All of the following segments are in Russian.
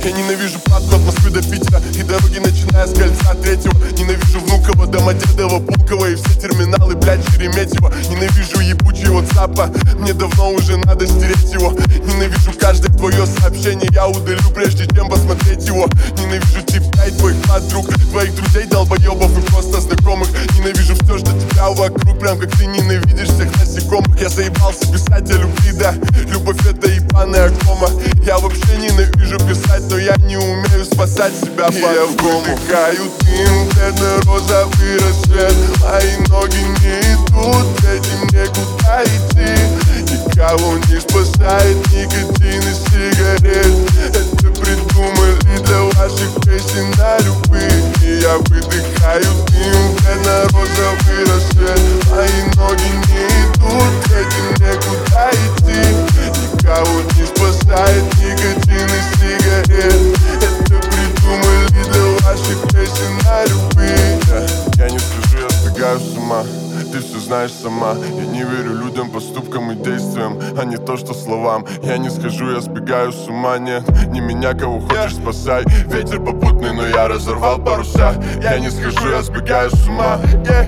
Я ненавижу Платку от Москвы до Питера и дороги, начиная с кольца третьего. Ненавижу Внуково, Домодедово, Пулково и все терминалы, блядь, Шереметьево. Ненавижу ебучий WhatsApp, мне давно уже надо стереть его. Ненавижу каждое твое сообщение, я удалю, прежде чем посмотреть его. Ненавижу тебя и твоих подруг, твоих друзей, долбоебов и просто знакомых. Ненавижу все, что тебя вокруг, прям как ты ненавидишь всех насекомых. Я заебался писать о любви, да, любовь это ебаная кома. Я вообще ненавижу писать, но я не умею спасать себя по-другому. Я вдыхаю дым, бледно-розовый рассвет. Мои ноги не идут, этим некуда идти. Никого не спасает никотин и сигарет. Это придумали для ваших песен на любые. И я выдыхаю дым, бледно-розовый рассвет. Мои ноги не идут, этим некуда идти. Никого не спасает никотин и сигарет. Это придумали для ваших песен на любые. Я не скажу, я сбегаю с ума. Ты все знаешь сама. Я не верю людям, поступкам и действиям, а не то, что словам. Я не скажу, я сбегаю с ума. Нет, не меня, кого хочешь, спасай. Ветер попутный, но я разорвал паруса. Я не скажу, я сбегаю с ума.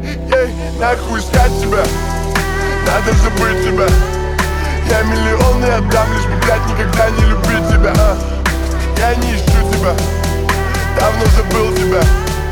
Нахуй искать тебя, надо забыть тебя. Я миллионы отдам, лишь бы, блядь, никогда не любить тебя. Я не ищу тебя, давно забыл тебя.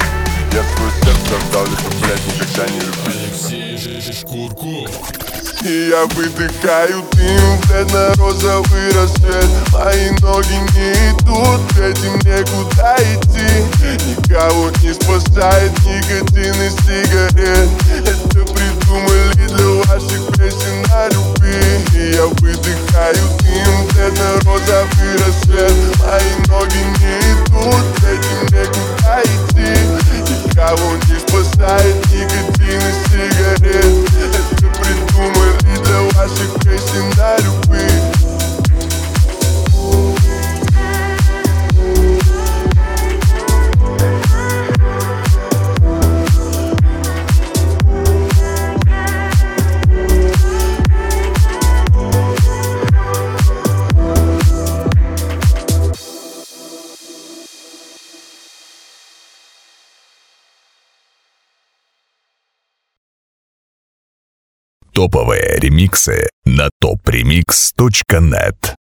Я свое сердце отдал, лишь бы, блядь, никогда не любить. Алексей Шкурков. И я выдыхаю дым, бледно-розовый рассвет. Мои ноги не идут, этим некуда идти. Никого не спасает никотин и сигарет. Это придумали для ваших песен на любви. И я выдыхаю дым, бледно-розовый рассвет. Мои ноги не идут, этим некуда идти. Никого не спасает никотин и сигарет. Это придумали для ваших песен на любви. Топовые ремиксы на topremix.net.